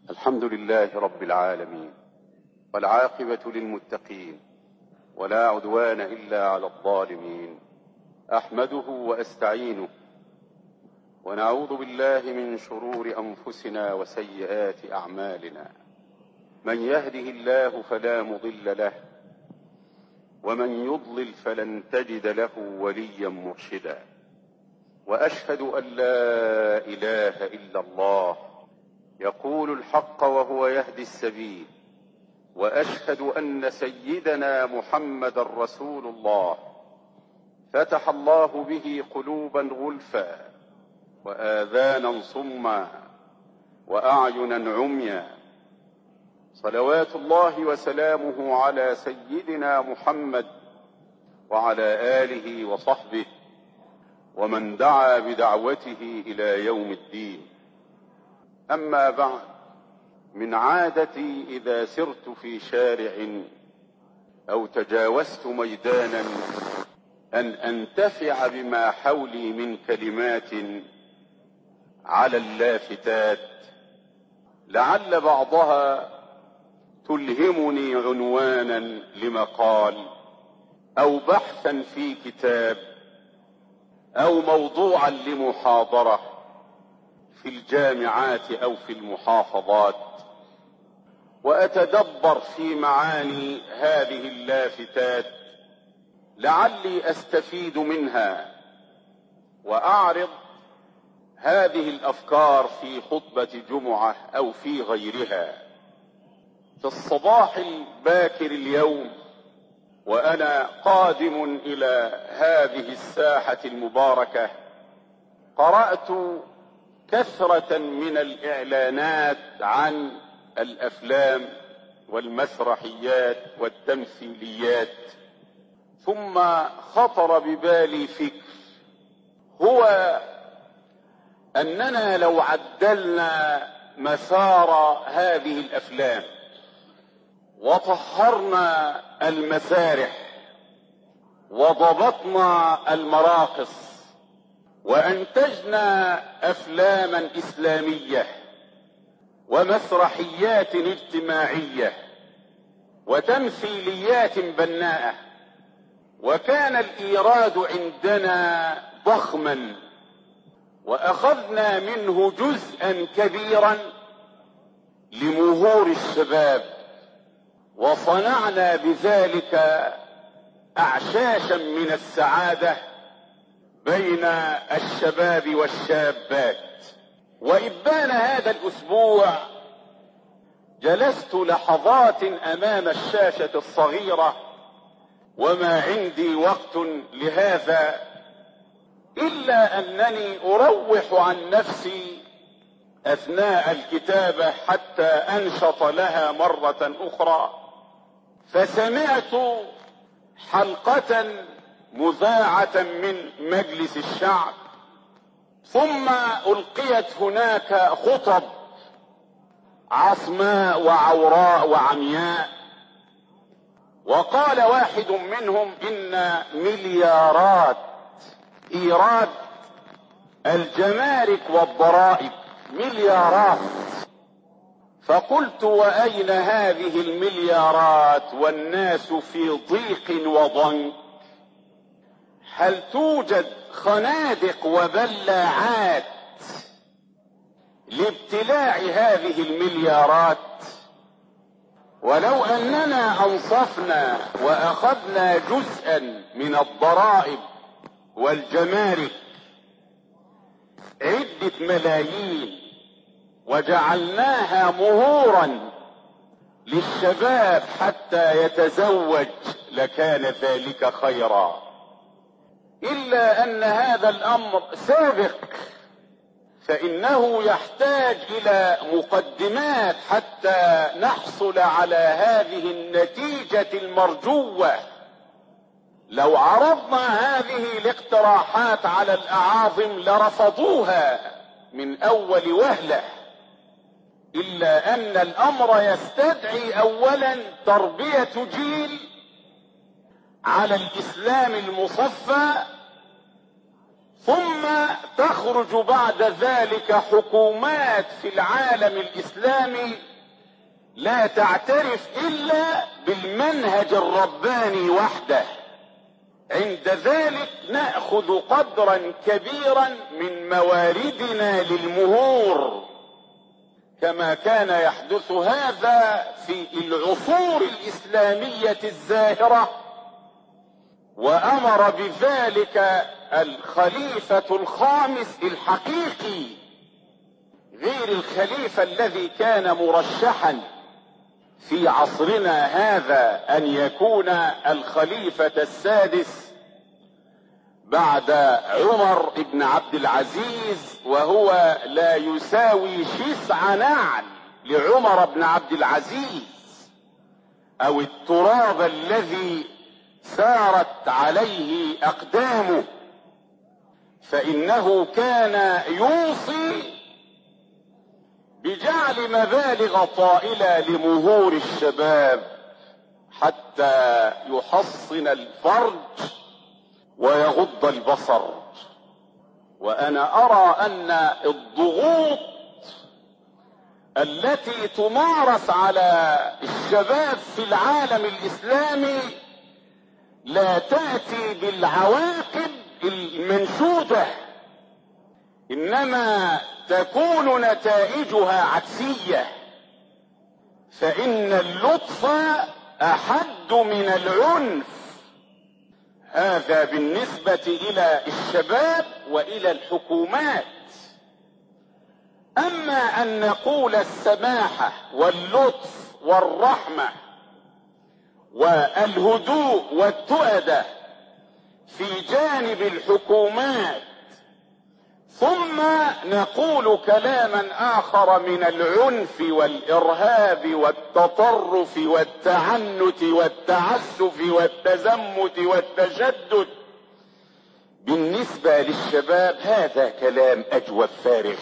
الحمد لله رب العالمين، والعاقبة للمتقين، ولا عدوان إلا على الظالمين. أحمده وأستعينه، ونعوذ بالله من شرور أنفسنا وسيئات أعمالنا. من يهده الله فلا مضل له، ومن يضلل فلن تجد له وليا مرشدا. وأشهد أن لا إله إلا الله يقول الحق وهو يهدي السبيل، وأشهد أن سيدنا محمد رسول الله فتح الله به قلوبا غلفا، وآذانا صما، وأعينا عميا. صلوات الله وسلامه على سيدنا محمد وعلى آله وصحبه ومن دعا بدعوته إلى يوم الدين. أما بعد، من عادتي إذا سرت في شارع أو تجاوزت ميدانا أن أنتفع بما حولي من كلمات على اللافتات، لعل بعضها تلهمني عنوانا لمقال أو بحثا في كتاب أو موضوعا لمحاضرة في الجامعات أو في المحافظات، وأتدبر في معاني هذه اللافتات لعلي أستفيد منها وأعرض هذه الأفكار في خطبة جمعة أو في غيرها. في الصباح الباكر اليوم وأنا قادم إلى هذه الساحة المباركة، قرأت كثرة من الإعلانات عن الأفلام والمسرحيات والتمثيليات، ثم خطر ببالي فكر، هو أننا لو عدلنا مسار هذه الأفلام وطهرنا المسارح وضبطنا المراقص وأنتجنا أفلاما إسلامية ومسرحيات اجتماعية وتمثيليات بناءة، وكان الإيراد عندنا ضخما وأخذنا منه جزءا كبيرا لمهور الشباب، وصنعنا بذلك أعشاشا من السعادة بين الشباب والشابات. وإبان هذا الأسبوع جلست لحظات أمام الشاشة الصغيرة، وما عندي وقت لهذا إلا أنني أروح عن نفسي أثناء الكتابة حتى أنشط لها مرة أخرى، فسمعت حلقة مذاعة من مجلس الشعب، ثم ألقيت هناك خطب عصماء وعوراء وعمياء، وقال واحد منهم إن مليارات إيراد الجمارك والضرائب مليارات. فقلت وأين هذه المليارات والناس في ضيق وضنك؟ هل توجد خنادق وبلاعات لابتلاع هذه المليارات؟ ولو أننا أنصفنا وأخذنا جزءا من الضرائب والجمارك عدة ملايين وجعلناها مهورا للشباب حتى يتزوج لكان ذلك خيرا. إلا أن هذا الأمر سابق، فإنه يحتاج إلى مقدمات حتى نحصل على هذه النتيجة المرجوة. لو عرضنا هذه الاقتراحات على الأعاظم لرفضوها من أول وهلة، إلا أن الأمر يستدعي أولا تربية جيل على الإسلام المصفى، ثم تخرج بعد ذلك حكومات في العالم الإسلامي لا تعترف إلا بالمنهج الرباني وحده. عند ذلك نأخذ قدرا كبيرا من مواردنا للمهور، كما كان يحدث هذا في العصور الإسلامية الزاهرة، وأمر بذلك الخليفة الخامس الحقيقي، غير الخليفة الذي كان مرشحا في عصرنا هذا أن يكون الخليفة السادس بعد عمر بن عبد العزيز، وهو لا يساوي شسع نعل لعمر بن عبد العزيز، أو التراب الذي سارت عليه أقدامه، فإنه كان يوصي بجعل مبالغ طائلة لمهور الشباب حتى يحصن الفرج ويغض البصر. وأنا أرى أن الضغوط التي تمارس على الشباب في العالم الإسلامي لا تأتي بالعواقب المنشودة، إنما تكون نتائجها عكسية، فإن اللطف أحد من العنف. هذا بالنسبة إلى الشباب وإلى الحكومات. أما أن نقول السماحة واللطف والرحمة والهدوء والتؤدة في جانب الحكومات، ثم نقول كلاما آخر من العنف والإرهاب والتطرف والتعنت والتعسف والتزمت والتشدد بالنسبة للشباب، هذا كلام أجوف فارغ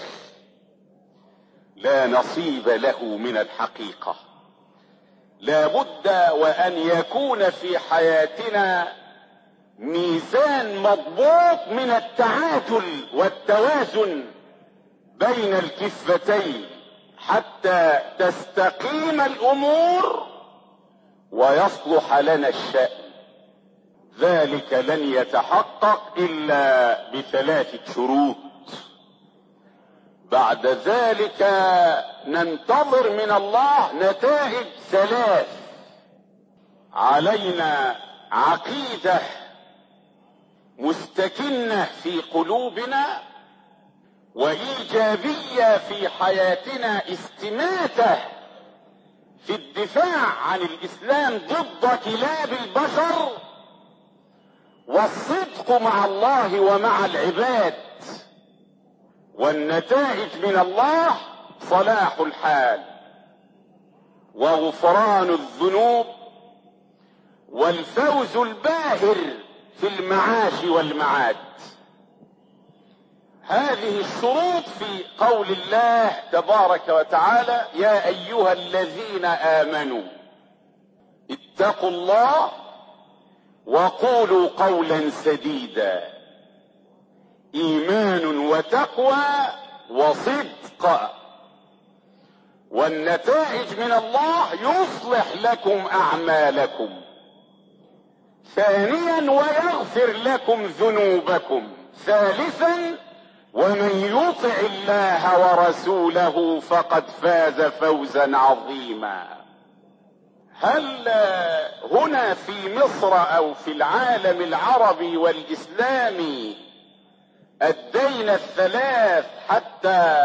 لا نصيب له من الحقيقة. لا بد وأن يكون في حياتنا ميزان مضبوط من التعادل والتوازن بين الكفتين حتى تستقيم الأمور ويصلح لنا الشأن. ذلك لن يتحقق إلا بثلاثة شروط. بعد ذلك ننتظر من الله نتائج ثلاث: علينا عقيدة مستكنة في قلوبنا، وإيجابية في حياتنا، استماتة في الدفاع عن الإسلام ضد كلاب البشر، والصدق مع الله ومع العباد. والنتائج من الله صلاح الحال وغفران الذنوب والفوز الباهر في المعاش والمعاد. هذه الشروط في قول الله تبارك وتعالى: يا أيها الذين آمنوا اتقوا الله وقولوا قولا سديدا. إيمان وتقوى وصدق. والنتائج من الله: يصلح لكم أعمالكم. ثانيا: ويغفر لكم ذنوبكم. ثالثا: ومن يطع الله ورسوله فقد فاز فوزا عظيما. هل هنا في مصر أو في العالم العربي والإسلامي أدينا الثلاث حتى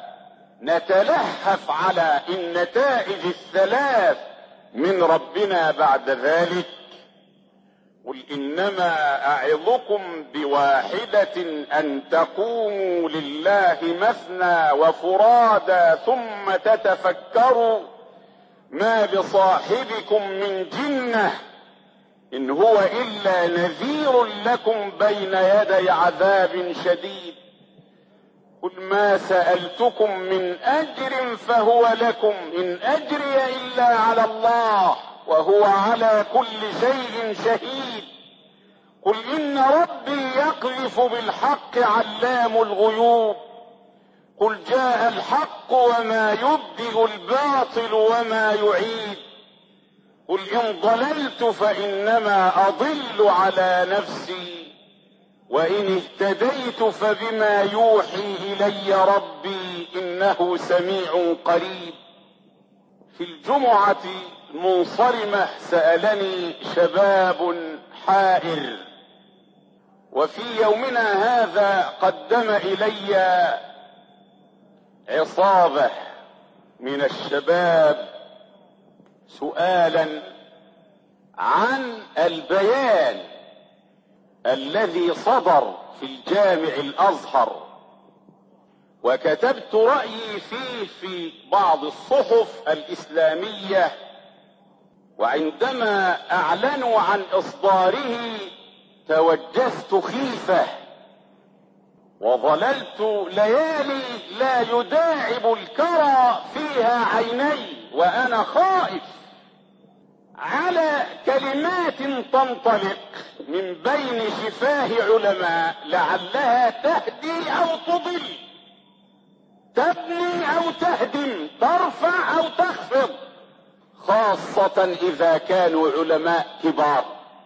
نتلهف على النتائج الثلاث من ربنا بعد ذلك؟ قل إنما أعظكم بواحدة أن تقوموا لله مثنى وفرادى ثم تتفكروا ما بصاحبكم من جنة إن هو إلا نذير لكم بين يدي عذاب شديد. قل ما سألتكم من أجر فهو لكم، إن أجري إلا على الله وهو على كل شيء شهيد. قل إن ربي يقذف بالحق علام الغيوب قل جاء الحق وما يبدئ الباطل وما يعيد قل إن ضللت فإنما أضل على نفسي وإن اهتديت فبما يوحي إلي ربي إنه سميع قريب. في الجمعة المنصرمة سألني شباب حائر، وفي يومنا هذا قدم إلي عصابة من الشباب سؤالا عن البيان الذي صدر في الجامع الأزهر، وكتبت رأيي فيه في بعض الصحف الإسلامية، وعندما أعلنوا عن إصداره توجست خيفة وظللت ليالي لا يداعب الكرى فيها عيني وأنا خائف على كلمات تنطلق من بين شفاه علماء لعلها تهدي أو تضل، تبني أو تهدم، ترفع أو تخفض، خاصة إذا كانوا علماء كبار.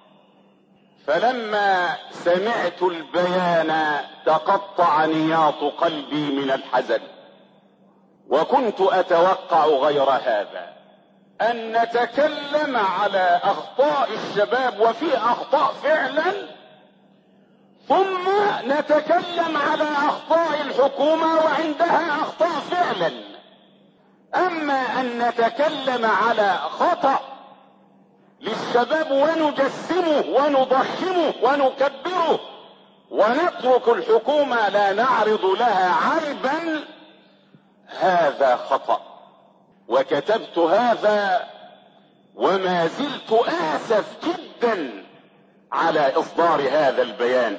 فلما سمعت البيان تقطع نياط قلبي من الحزن، وكنت أتوقع غير هذا، أن نتكلم على أخطاء الشباب، وفي أخطاء فعلا، ثم نتكلم على أخطاء الحكومة وعندها أخطاء فعلا. أما أن نتكلم على خطأ للشباب ونجسمه ونضخمه ونكبره ونترك الحكومة لا نعرض لها عيبا، هذا خطأ. وكتبت هذا وما زلت آسف جدا على إصدار هذا البيان،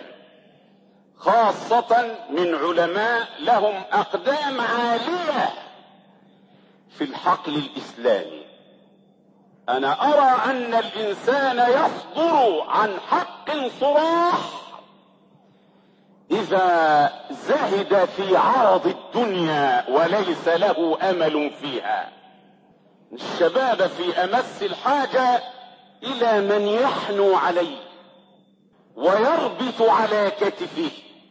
خاصة من علماء لهم أقدام عالية في الحقل الإسلامي. أنا أرى أن الإنسان يصدر عن حق صراح إذا زهد في عرض الدنيا وليس له أمل فيها. الشباب في أمس الحاجة إلى من يحنو عليه ويربط على كتفه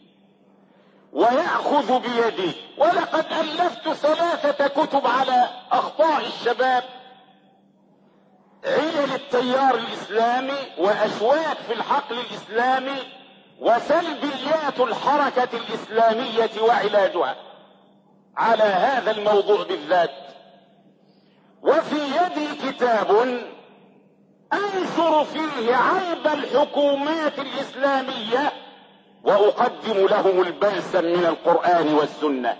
ويأخذ بيده. ولقد ألفت 3 كتب على أخطاء الشباب، علل التيار الإسلامي وأشواك في الحقل الإسلامي وسلبيات الحركة الإسلامية وعلاجها، على هذا الموضوع بالذات. وفي يدي كتاب أنشر فيه عيب الحكومات الإسلامية وأقدم لهم البأس من القرآن والسنة،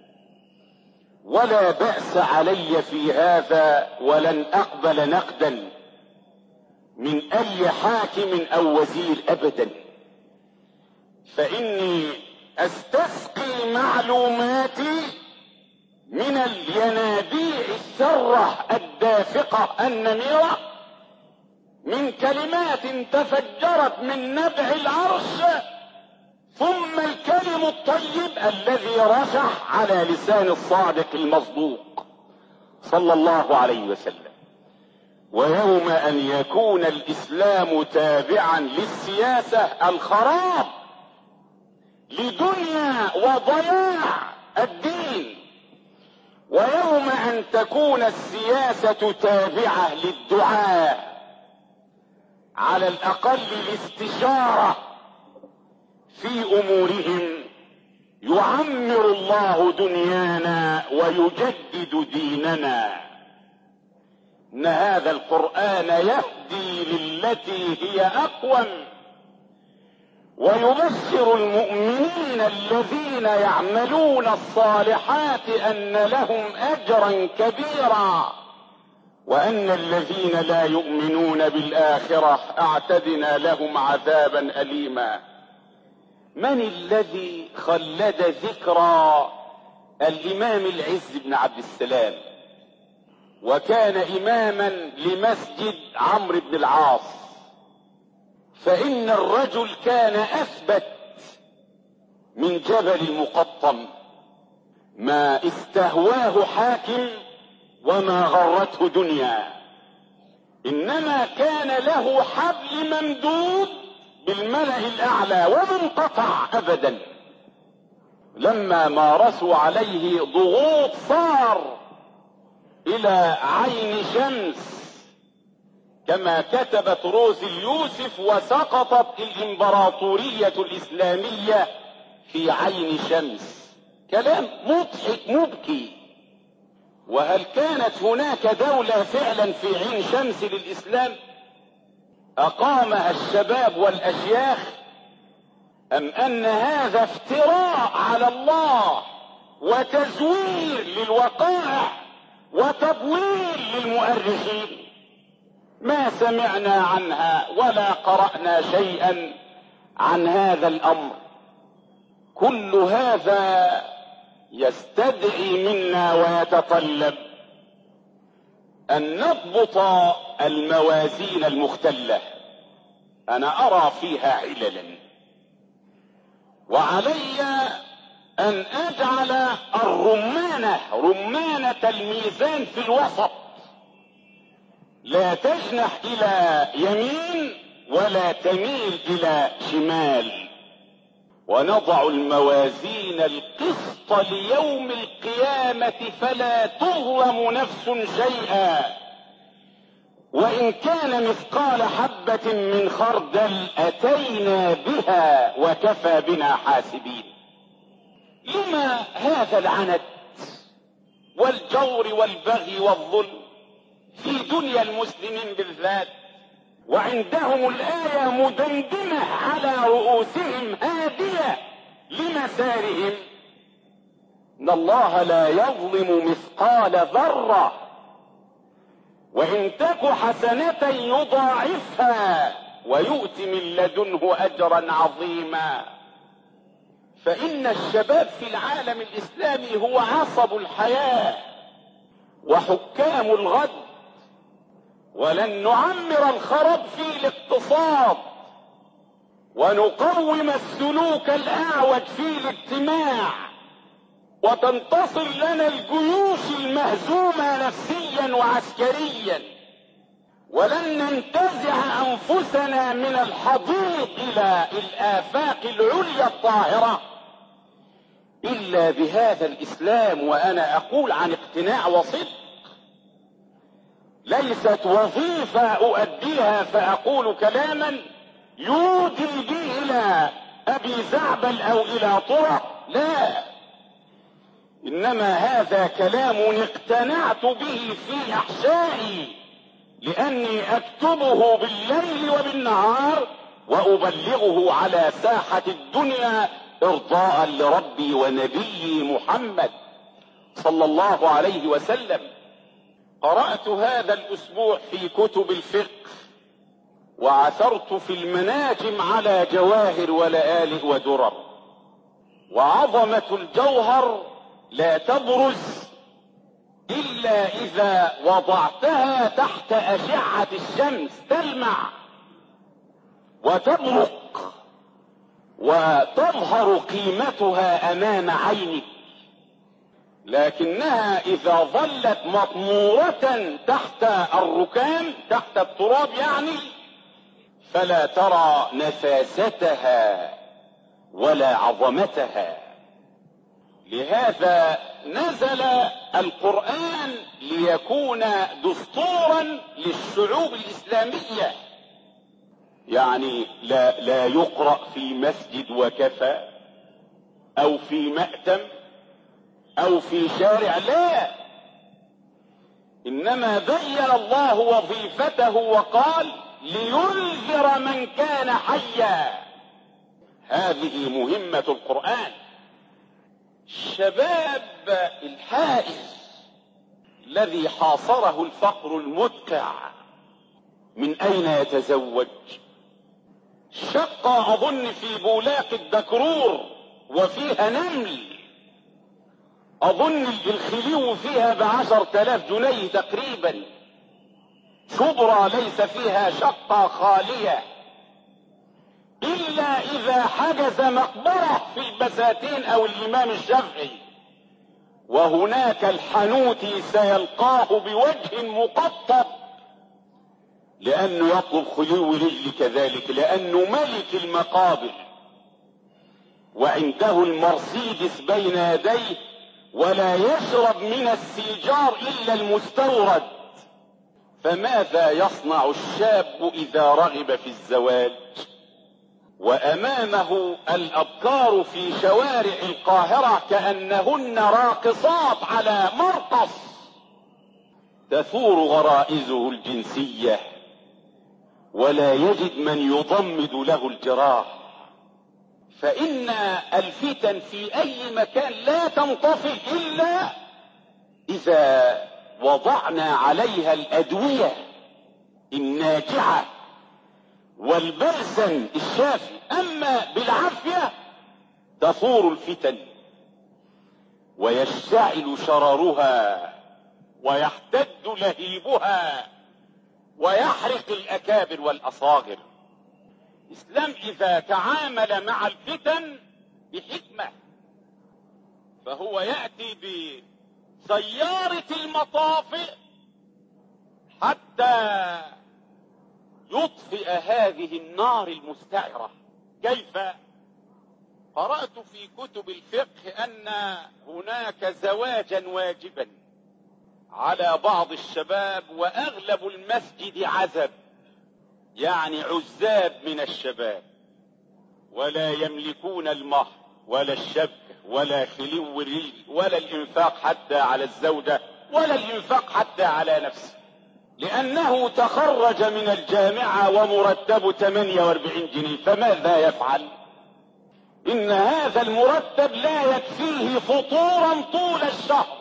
ولا بأس علي في هذا، ولن أقبل نقدا من أي حاكم أو وزير أبدا، فإني أستسقي معلوماتي من الينابيع السرة الدافقة النميرة، من كلمات تفجرت من نبع العرش، ثم الكلم الطيب الذي رشح على لسان الصادق المصدوق صلى الله عليه وسلم. ويوم أن يكون الإسلام تابعا للسياسة الخراب لدنيا وضياع الدين، ويوم أن تكون السياسة تابعة للدعاء، على الأقل الاستشارة في أمورهم، يعمر الله دنيانا ويجدد ديننا. إن هذا القرآن يهدي للتي هي أقوم، ويبشر المؤمنين الذين يعملون الصالحات أن لهم أجرا كبيرا، وأن الذين لا يؤمنون بالآخرة أعتدنا لهم عذابا أليما. من الذي خلد ذكرى الإمام العز بن عبد السلام، وكان إماما لمسجد عمرو بن العاص؟ فإن الرجل كان أثبت من جبل المقطم، ما استهواه حاكم وما غرته دنيا، إنما كان له حبل ممدود بالملأ الأعلى وما انقطع أبدا. لما مارسوا عليه ضغوط صار إلى عين شمس كما كتبت روزي اليوسف، وسقطت الإمبراطورية الإسلامية في عين شمس. كلام مضحك مبكي. وهل كانت هناك دولة فعلا في عين شمس للإسلام أقامها الشباب والأشياخ، أم أن هذا افتراء على الله وتزوير للوقائع وتضليل للمؤرخين؟ ما سمعنا عنها ولا قرأنا شيئا عن هذا الأمر. كل هذا يستدعي منا ويتطلب أن نضبط الموازين المختلة. أنا أرى فيها عللا، وعلي أن أجعل رمانة الميزان في الوسط، لا تجنح إلى يمين ولا تميل إلى شمال، ونضع الموازين القسط ليوم القيامة فلا تظلم نفس شيئا، وإن كان مثقال حبة من خردل أتينا بها وكفى بنا حاسبين. لما هذا العنت والجور والبغي والظلم في دنيا المسلمين بالذات، وعندهم الآية مدندنة على رؤوسهم هادية لمسارهم؟ إن الله لا يظلم مثقال ذرة، وإن تك حسنة يضاعفها ويؤت من لدنه أجرا عظيما. فإن الشباب في العالم الإسلامي هو عصب الحياة وحكام الغد، ولن نعمر الخرب في الاقتصاد ونقوم السلوك الأعوج في الاجتماع وتنتصر لنا الجيوش المهزومة نفسيا وعسكريا، ولن ننتزع أنفسنا من الحضيض إلى الآفاق العليا الطاهرة إلا بهذا الإسلام. وأنا أقول عن اقتناع وصدق، ليست وظيفة أؤديها فأقول كلاما يودي بي إلى أبي زعبل أو إلى طرق، لا، إنما هذا كلام اقتنعت به في أحشائي، لأني أكتبه بالليل وبالنهار وأبلغه على ساحة الدنيا إرضاء لربي ونبيي محمد صلى الله عليه وسلم. قرأت هذا الأسبوع في كتب الفقه وعثرت في المناجم على جواهر ولآلئ ودرر، وعظمة الجوهر لا تبرز إلا إذا وضعتها تحت أشعة الشمس تلمع وتبرق وتظهر قيمتها أمام عينك، لكنها إذا ظلت مطمورة تحت الركام تحت التراب يعني، فلا ترى نفاستها ولا عظمتها. لهذا نزل القرآن ليكون دستورا للشعوب الإسلامية، يعني لا يقرأ في مسجد وكفى أو في مأتم أو في شارع، لا، إنما بين الله وظيفته وقال لينذر من كان حيا. هذه مهمة القرآن. الشباب الحائز الذي حاصره الفقر المدقع من أين يتزوج؟ شقة أظن في بولاق الدكرور وفيها نمل، أظن الخليو فيها ب10,000 جنيه تقريبا، شبرا ليس فيها شقة خالية. إلا إذا حجز مقبرة في البساتين أو الإمام الشافعي، وهناك الحنوتي سيلقاه بوجه مقطب لأنه يطلب خلو رجل كذلك، لأنه ملك المقابر وعنده المرسيدس بين يديه، ولا يشرب من السيجار إلا المستورد. فماذا يصنع الشاب إذا رغب في الزواج وأمامه الأبكار في شوارع القاهرة كأنهن راقصات على مرقص تثور غرائزه الجنسية، ولا يجد من يضمد له الجراح؟ فإن الفتن في أي مكان لا تنطفئ إلا إذا وضعنا عليها الأدوية الناجعة والبلسم الشافي. أما بالعافية تثور الفتن ويشتعل شررها ويحتد لهيبها ويحرق الأكابر والأصاغر. الإسلام إذا تعامل مع الفتن بحكمة فهو يأتي بسيارة المطافئ حتى يطفئ هذه النار المستعرة. كيف؟ قرأت في كتب الفقه أن هناك زواجا واجبا على بعض الشباب، وأغلب المسجد عزب، يعني عزاب من الشباب، ولا يملكون المهر ولا الشبكة ولا خلو الرجل ولا الإنفاق حتى على الزوجة ولا الإنفاق حتى على نفسه، لأنه تخرج من الجامعة ومرتبه 48 جنيه. فماذا يفعل؟ إن هذا المرتب لا يكفيه فطورا طول الشهر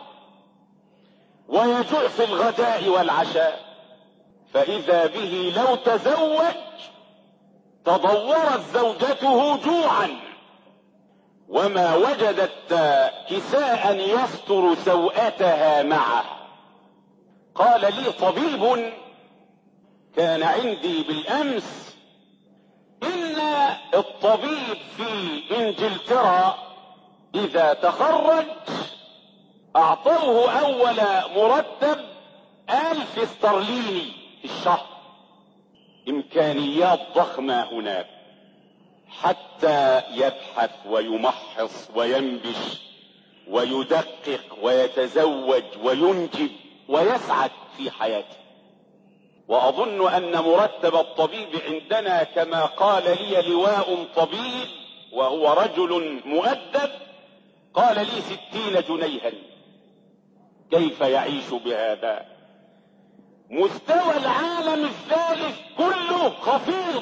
ويجوع في الغداء والعشاء. فإذا به لو تزوج تضورت زوجته جوعا وما وجدت كساء يستر سوءتها معه. قال لي طبيب كان عندي بالأمس إن الطبيب في إنجلترا إذا تخرج أعطوه أول مرتب 1000 استرليني في الشهر. إمكانيات ضخمة هناك حتى يبحث ويمحص وينبش ويدقق ويتزوج وينجب ويسعد في حياته. وأظن أن مرتب الطبيب عندنا كما قال لي لواء طبيب وهو رجل مؤدب قال لي 60 جنيها. كيف يعيش بهذا؟ مستوى العالم الثالث كله خفيض،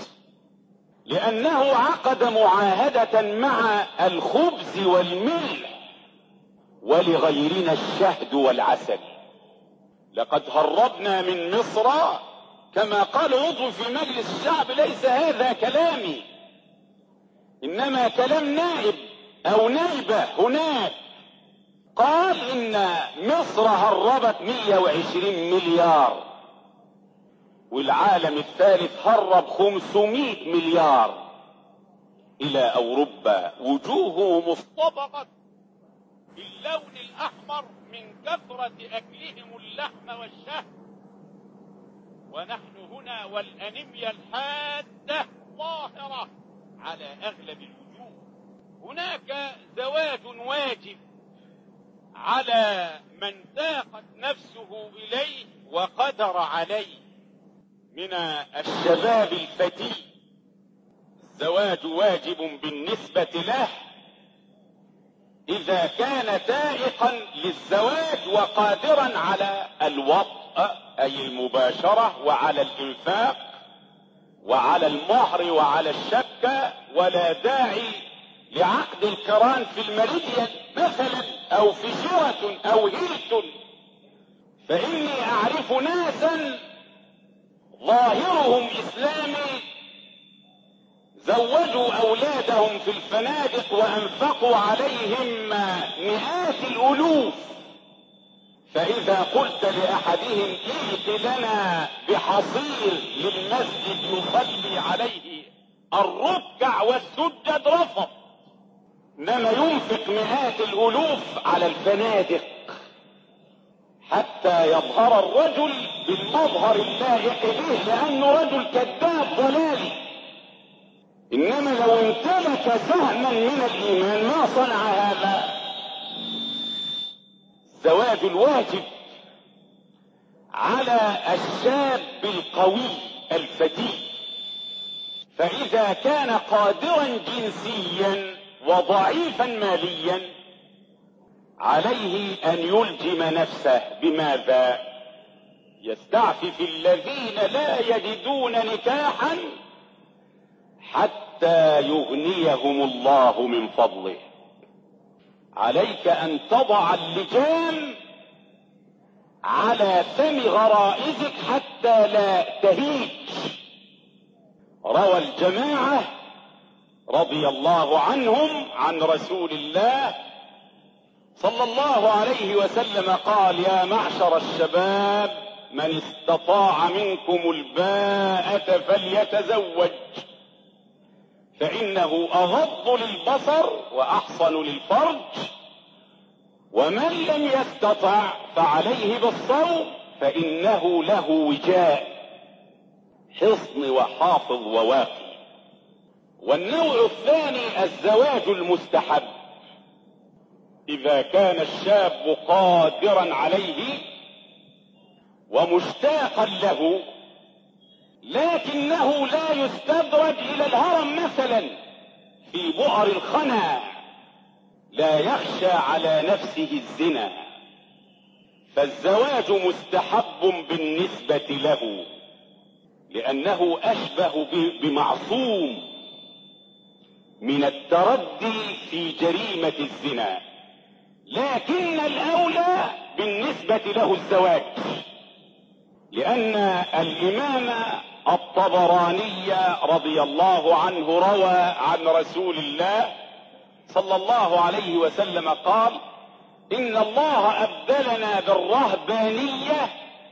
لأنه عقد معاهدة مع الخبز والملح ولغيرنا الشهد والعسل. لقد هربنا من مصر كما قال عضو في مجلس الشعب: ليس هذا كلامي، إنما كلام نائب أو نائبة هناك. قال إن مصر هربت 120 مليار والعالم الثالث هرب 500 مليار إلى أوروبا. وجوه مصطبغة باللون الأحمر من كثرة أكلهم اللحم والشهد، ونحن هنا والأنيميا الحادة ظاهرة على أغلب الوجوه. هناك زواج واجب على من ذاقت نفسه إليه وقدر عليه من الشباب الفتي. الزواج واجب بالنسبة له إذا كان ذائقا للزواج وقادرا على الوطء أي المباشرة وعلى الإنفاق وعلى المهر وعلى الشبكة، ولا داعي لعقد القران في المريديان مثلا أو في شيراتون أو هيلتون. فإني أعرف ناسا ظاهرهم إسلامي زوجوا أولادهم في الفنادق وأنفقوا عليهم مئات الألوف، فإذا قلت لأحدهم ائت لنا بحصير للمسجد يصلي عليه الركع والسجد رفض، انما ينفق مئات الالوف على الفنادق حتى يظهر الرجل بالمظهر اللائق به، لانه رجل كذاب ضلالي. انما لو امتلك سهما من الايمان ما صنع هذا. الزواج الواجب على الشاب القوي الفتي، فاذا كان قادرا جنسيا وضعيفا ماليا عليه ان يلجم نفسه بماذا؟ يستعفف الذين لا يجدون نكاحا حتى يغنيهم الله من فضله. عليك ان تضع اللجام على فم غرائزك حتى لا تهيج. روى الجماعة رضي الله عنهم عن رسول الله صلى الله عليه وسلم قال: يا معشر الشباب من استطاع منكم الباءة فليتزوج، فإنه أغض للبصر وأحصن للفرج، ومن لم يستطع فعليه بالصوم فإنه له وجاء، حصن وحافظ وواقي. والنوع الثاني الزواج المستحب، إذا كان الشاب قادرا عليه ومشتاقا له، لكنه لا يستدرج إلى الهرم مثلا في بؤر الخنا، لا يخشى على نفسه الزنا، فالزواج مستحب بالنسبة له لأنه أشبه بمعصوم من التردي في جريمة الزنا، لكن الأولى بالنسبة له الزواج، لأن الإمام الطبراني رضي الله عنه روى عن رسول الله صلى الله عليه وسلم قال: إن الله أبدلنا بالرهبانية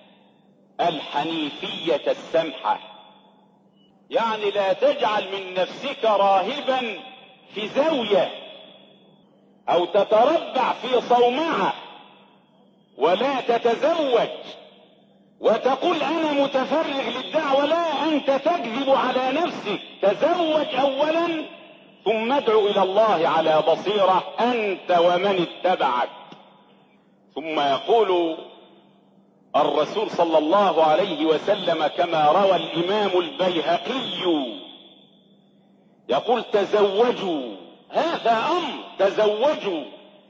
الحنيفية السمحة. يعني لا تجعل من نفسك راهبا في زاوية أو تتربع في صومعة ولا تتزوج وتقول أنا متفرغ للدعوة. لا، أنت تكذب على نفسك. تزوج أولا ثم ادع إلى الله على بصيرة أنت ومن اتبعك. ثم يقول الرسول صلى الله عليه وسلم كما روى الإمام البيهقي، يقول: تزوجوا، هذا أمر، تزوجوا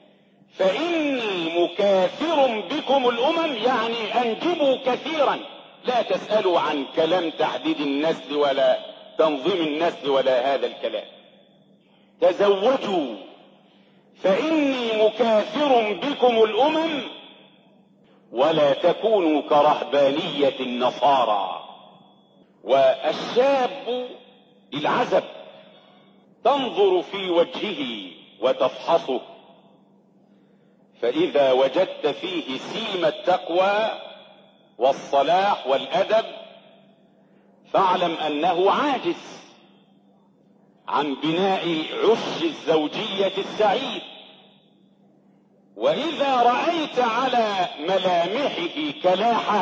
فإني مكاثر بكم الأمم، يعني أنجبوا كثيرا، لا تسألوا عن كلام تحديد النسل ولا تنظيم النسل ولا هذا الكلام. تزوجوا فإني مكاثر بكم الأمم ولا تكونوا كرهبانية النصارى. والشاب العزب تنظر في وجهه وتفحصه، فإذا وجدت فيه سيم التقوى والصلاح والأدب فاعلم أنه عاجز عن بناء عش الزوجية السعيد. وإذا رأيت على ملامحه كلاحة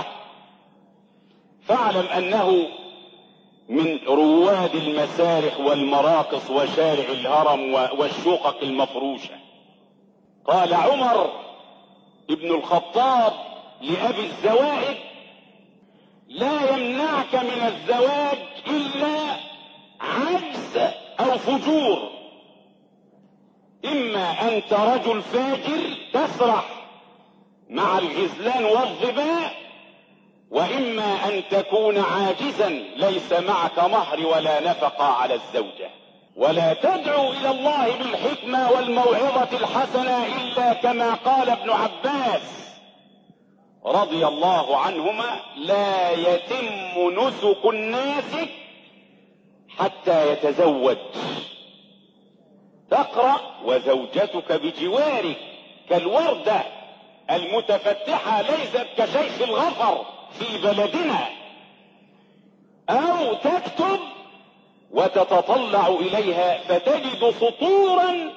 فاعلم أنه من رواد المسارح والمراقص وشارع الهرم والشقق المفروشة. قال عمر ابن الخطاب لأبي الزوائد: لا يمنعك من الزواج إلا عجز أو فجور، إما أنت رجل فاجر تسرح مع الغزلان والظباء، وإما أن تكون عاجزا ليس معك مهر ولا نفقة على الزوجة. ولا تدعو إلى الله بالحكمة والموعظة الحسنة إلا كما قال ابن عباس رضي الله عنهما: لا يتم نسك الناس حتى يتزوج. تقرأ وزوجتك بجوارك كالوردة المتفتحة ليست كشيخ الغفر في بلدنا، أو تكتب وتتطلع إليها فتجد سطورا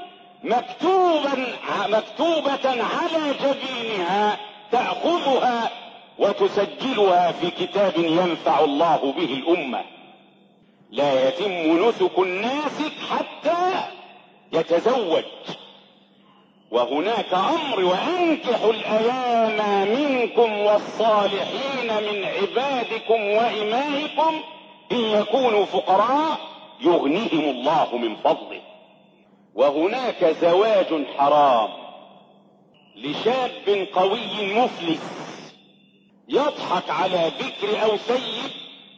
مكتوبة على جبينها، تأخذها وتسجلها في كتاب ينفع الله به الأمة. لا يتم نسك الناسك حتى يتزوج. وهناك أمر: وأنكحوا الأيام منكم والصالحين من عبادكم وإمائكم إن يكونوا فقراء يغنيهم الله من فضله. وهناك زواج حرام لشاب قوي مفلس يضحك على بكر أو سيد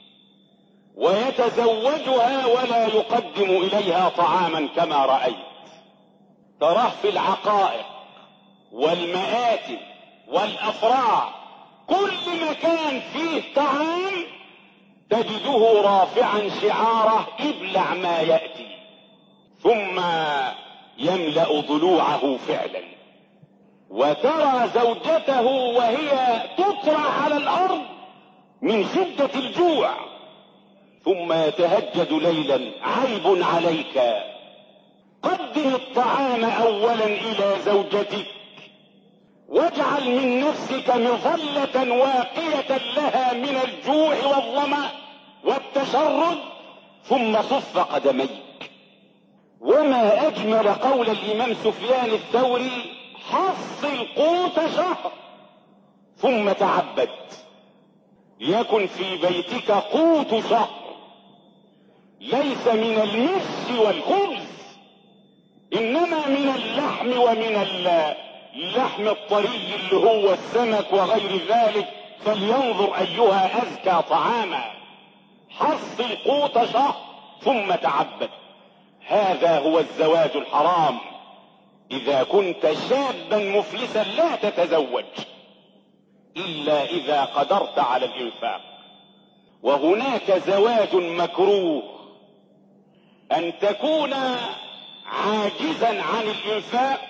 ويتزوجها ولا يقدم إليها طعاما كما رأيت. تراه في العقائق والمآتم والأفراح كل مكان فيه طعام تجده رافعا شعاره: ابلع ما يأتي، ثم يملأ ضلوعه فعلا. وترى زوجته وهي تطرح على الأرض من شدة الجوع، ثم يتهجد ليلا: عيب عليك، قدم الطعام أولا إلى زوجتك، واجعل من نفسك مظلة واقية لها من الجوع والظمأ والتشرد، ثم صف قدميك. وما أجمل قول الإمام سفيان الثوري: حصل قوت شهر ثم تعبد. يكن في بيتك قوت شهر، ليس من المش والخبز، إنما من اللحم، ومن اللحم الطري اللي هو السمك وغير ذلك، فلينظر أيها أزكى طعاما. حصل قوت شهر ثم تعبد. هذا هو الزواج الحرام. إذا كنت شابا مفلسا لا تتزوج إلا إذا قدرت على الإنفاق. وهناك زواج مكروه: أن تكون عاجزا عن الإنفاق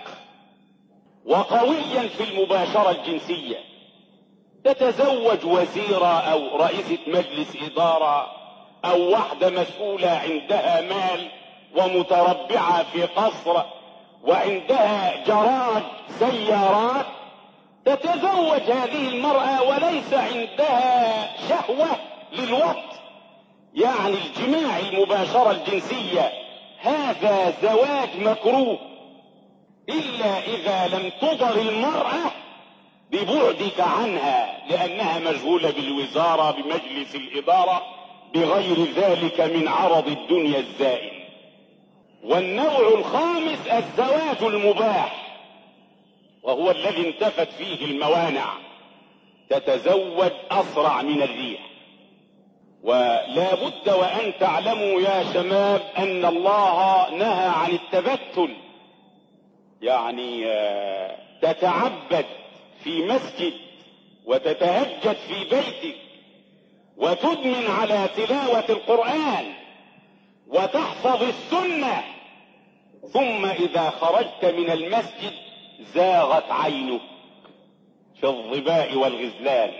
وقويا في المباشرة الجنسية، تتزوج وزيرة أو رئيسة مجلس إدارة أو واحدة مسؤولة عندها مال ومتربعة في قصر وعندها جراج سيارات، تتزوج هذه المرأة وليس عندها شهوة للوقت، يعني الجماع، المباشرة الجنسية. هذا زواج مكروه، إلا إذا لم تضر المرأة ببعدك عنها لأنها مشغولة بالوزارة، بمجلس الإدارة، بغير ذلك من عرض الدنيا الزائل. والنوع الخامس الزواج المباح، وهو الذي انتفت فيه الموانع. تتزوج أسرع من الريح. ولا بد وأن تعلموا يا شباب أن الله نهى عن التبتل، يعني تتعبد في مسجد وتتهجد في بيتك وتدمن على تلاوة القرآن وتحفظ السنة، ثم إذا خرجت من المسجد زاغت عينك في الظباء والغزلان.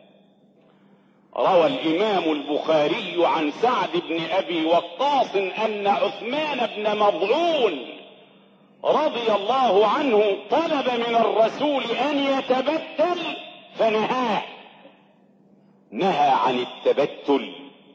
روى الإمام البخاري عن سعد بن أبي وقاص أن عثمان بن مضعون رضي الله عنه طلب من الرسول أن يتبتل فنهاه، نهى عن التبتل.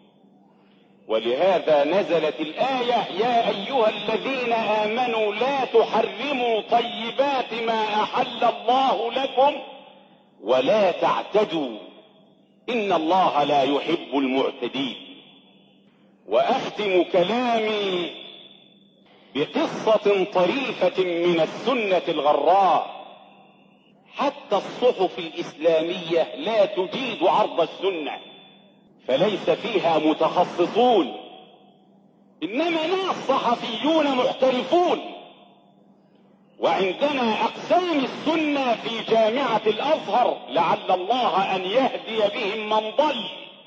ولهذا نزلت الآية: يا أيها الذين آمنوا لا تحرموا طيبات ما أحل الله لكم ولا تعتدوا إن الله لا يحب المعتدين. وأختم كلامي بقصة طريفة من السنة الغراء. حتى الصحف الإسلامية لا تجيد عرض السنة، فليس فيها متخصصون، إنما ناس صحفيون محترفون. وعندنا أقسام السنة في جامعة الأزهر، لعل الله أن يهدي بهم من ضل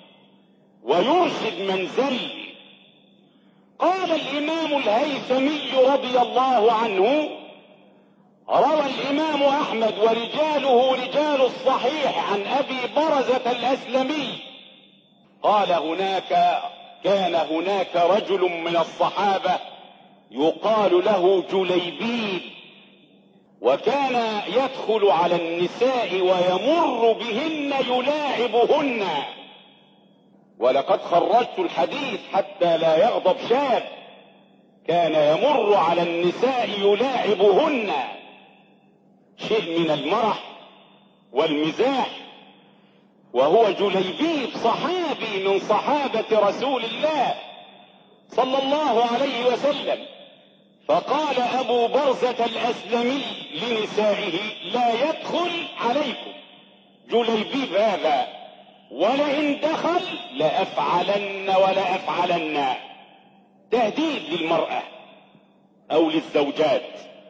ويرشد من زل. قال الإمام الهيثمي رضي الله عنه: روى الإمام أحمد ورجاله رجال الصحيح عن أبي برزة الأسلمي قال: هناك كان هناك رجل من الصحابة يقال له جليبيب، وكان يدخل على النساء ويمر بهن يلاعبهن، ولقد خرجت الحديث حتى لا يغضب شاب. كان يمر على النساء يلاعبهن، شيء من المرح والمزاح، وهو جليبيب صحابي من صحابة رسول الله صلى الله عليه وسلم. فقال أبو برزة الأسلمي لنسائه: لا يدخل عليكم جليبيب هذا، ولئن دخل لأفعلن ولأفعلن. تهديد للمرأة أو للزوجات.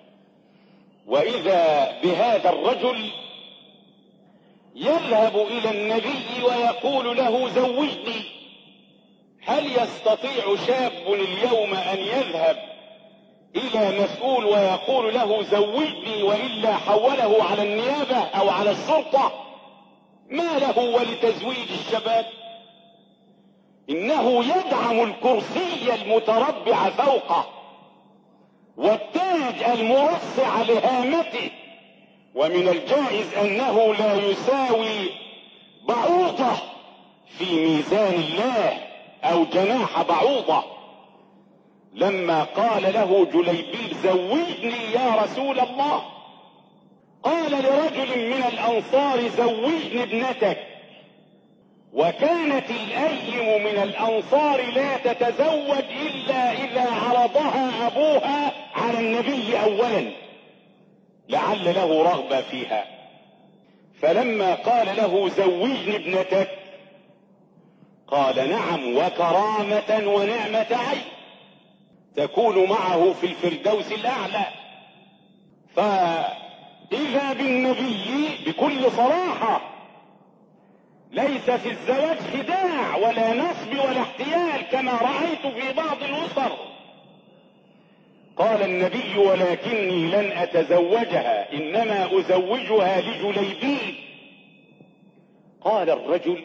وإذا بهذا الرجل يذهب إلى النبي ويقول له: زوجني. هل يستطيع شاب اليوم أن يذهب إلى مسؤول ويقول له: زوجني، وإلا حوله على النيابة أو على الشرطة؟ ما له ولتزويج الشباب؟ إنه يدعم الكرسي المتربع فوقه والتاج المرصع لهامته، ومن الجائز أنه لا يساوي بعوضة في ميزان الله أو جناح بعوضة. لما قال له جليبيب: زوجني يا رسول الله، قال لرجل من الأنصار: زوجني ابنتك. وكانت الأيم من الأنصار لا تتزوج إلا إذا عرضها أبوها على النبي أولا، لعل له رغبة فيها. فلما قال له: زوجني ابنتك، قال: نعم، وكرامة ونعمة عين، تكون معه في الفردوس الأعلى. فإذا بالنبي بكل صراحة، ليس في الزواج خداع ولا نصب ولا احتيال كما رأيت في بعض الأسر. قال النبي: ولكني لن أتزوجها، إنما أزوجها لجليبيب. قال الرجل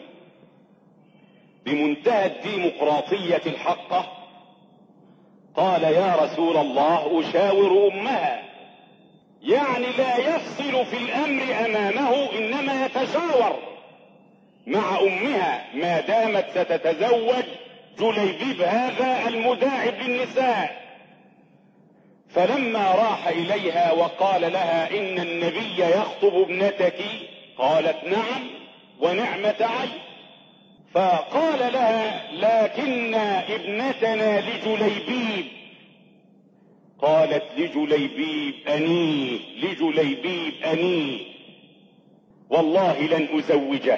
بمنتهى الديمقراطية الحقة: قال: يا رسول الله، أشاور أمها. يعني لا يفصل في الأمر أمامه، إنما يتشاور مع أمها ما دامت ستتزوج جليبيب هذا المداعب للنساء. فلما راح إليها وقال لها: إن النبي يخطب ابنتك، قالت: نعم ونعمة عين. فقال لها: لكن ابنتنا لجليبيب. قالت: لجليبيب أني، لجليبيب أني، والله لن أزوجه.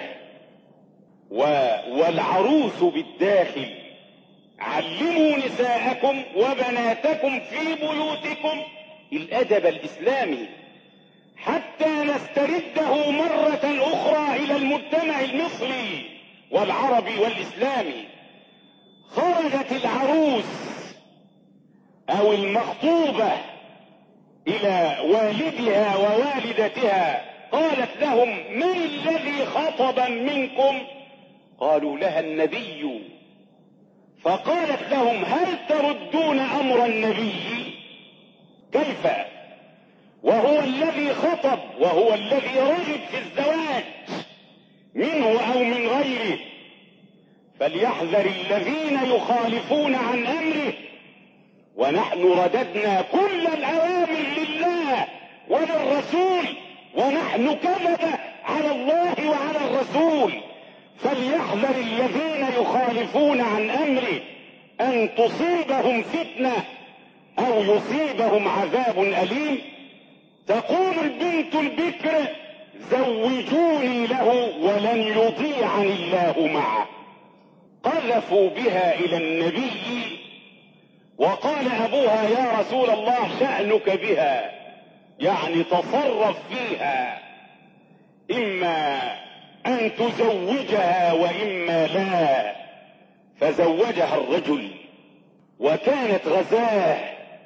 والعروس بالداخل. علموا نساءكم وبناتكم في بيوتكم الأدب الإسلامي حتى نسترده مرة أخرى إلى المجتمع المصري والعربي والإسلامي. خرجت العروس أو المخطوبة إلى والدها ووالدتها، قالت لهم: من الذي خطب منكم؟ قالوا لها: النبي. فقالت لهم: هل تردون أمر النبي؟ كيف وهو الذي خطب وهو الذي رغب في الزواج منه أو من غيره؟ فليحذر الذين يخالفون عن أمره. ونحن رددنا كل الأوامر لله وللرسول، ونحن كذب على الله وعلى الرسول. فليحذر الذين يخالفون عن أمره أن تصيبهم فتنة أو يصيبهم عذاب أليم. تقول البنت البكر: زوجوني له ولن يضيعني الله معه. قذفوا بها إلى النبي، وقال أبوها: يا رسول الله، شأنك بها، يعني تصرف فيها، إما أن تزوجها وإما لا. فزوجها الرجل، وكانت غزاه.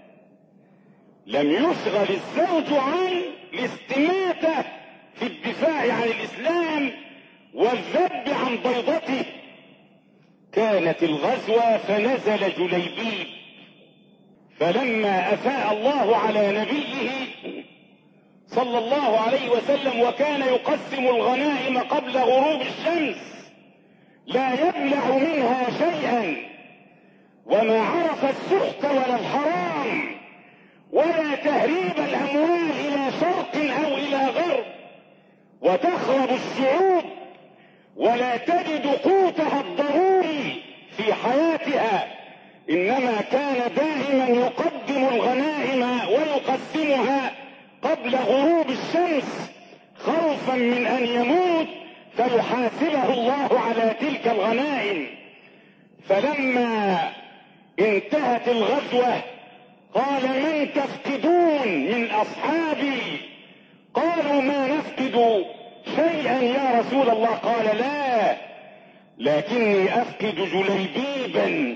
لم يشغل الزوج عن الاستماتة في الدفاع عن الإسلام والذب عن بيضته. كانت الغزوة فنزل جليبيب، فلما أفاء الله على نبيه صلى الله عليه وسلم وكان يقسم الغنائم قبل غروب الشمس لا يبلع منها شيئا، وما عرف السحت ولا الحرام ولا تهريب الأموال إلى شرق أو إلى غرب، وتخرب الشعوب ولا تجد قوتها الضروري في حياتها، إنما كان دائما يقدم الغنائم ويقسمها قبل غروب الشمس خوفا من أن يموت فيحاسبه الله على تلك الغنائم. فلما انتهت الغزوة قال: من تفقدون من أصحابي؟ قالوا: ما نفقد شيئا يا رسول الله. قال: لا، لكني أفقد جليبيبا.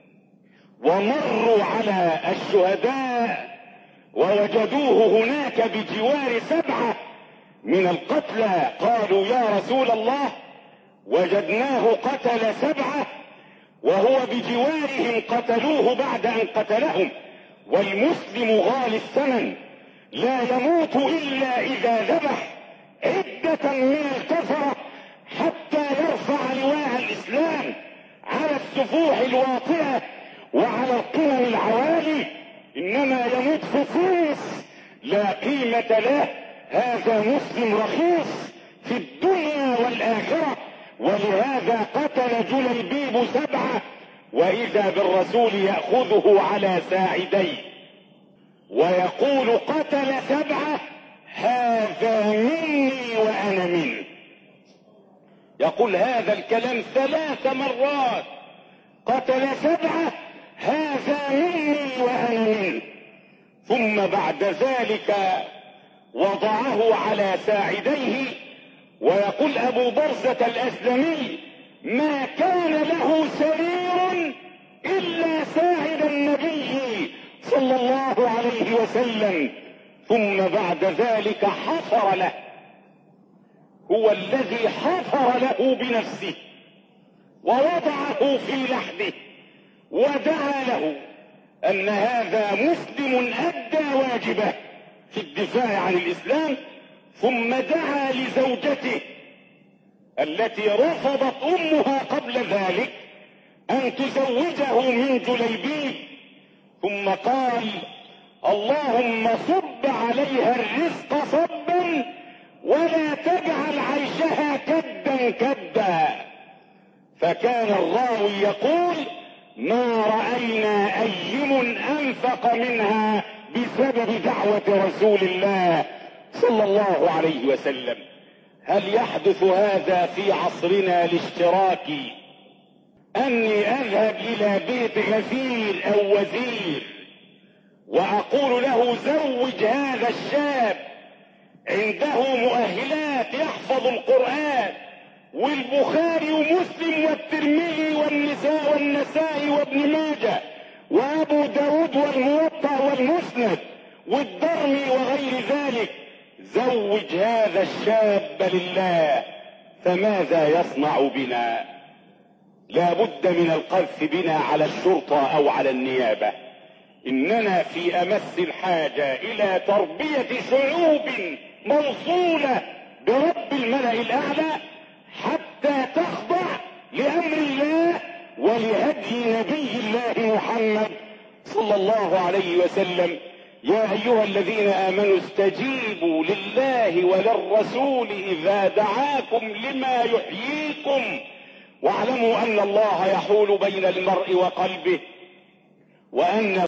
ومروا على الشهداء ووجدوه هناك بجوار 7 من القتلى، قالوا: يا رسول الله، وجدناه قتل 7 وهو بجوارهم قتلوه بعد أن قتلهم، والمسلم غالي الثمن لا يموت إلا إذا ذبح عدة من الكفرة حتى يرفع لواء الإسلام على السفوح الواطئة وعلى القمم العوالي، إنما يموت فصوص لا قيمة له. هذا مسلم رخيص في الدنيا والآخرة، ولهذا قتل جليبيب 7 وإذا بالرسول يأخذه على ساعديه ويقول: قتل 7 هذا مني وأنا منه. يقول هذا الكلام 3 مرات: قتل 7 هذا مني وأنا منه. ثم بعد ذلك وضعه على ساعديه ويقول أبو برزة الأسلمي: ما كان له سرير إلا ساعد النبي صلى الله عليه وسلم. ثم بعد ذلك حفر له، هو الذي حفر له بنفسه ووضعه في لحده ودعا له أن هذا مسلم أدى واجبه في الدفاع عن الإسلام. ثم دعا لزوجته التي رفضت أمها قبل ذلك أن تزوجه من جليبيب، ثم قال: اللهم صب عليها الرزق صبا ولا تجعل عيشها كدا كدا. فكان الراوي يقول: ما رأينا أيم أنفق منها بسبب دعوة رسول الله صلى الله عليه وسلم. هل يحدث هذا في عصرنا الاشتراكي أني أذهب إلى بيت غفير أو وزير وأقول له: زوج هذا الشاب، عنده مؤهلات، يحفظ القرآن والبخاري ومسلم والترمذي والنسائي وابن ماجه وأبو داود والموطأ والمسند والدرمي وغير ذلك، زوج هذا الشاب لله، فماذا يصنع بنا؟ لا بد من القذف بنا على الشرطة أو على النيابة. إننا في أمس الحاجة إلى تربية شعوب موصولة برب الملأ الأعلى حتى تخضع لأمر الله ولهدي نبي الله محمد صلى الله عليه وسلم. يا أيها الذين آمنوا استجيبوا لله وللرسول إذا دعاكم لما يحييكم واعلموا أن الله يحول بين المرء وقلبه وأن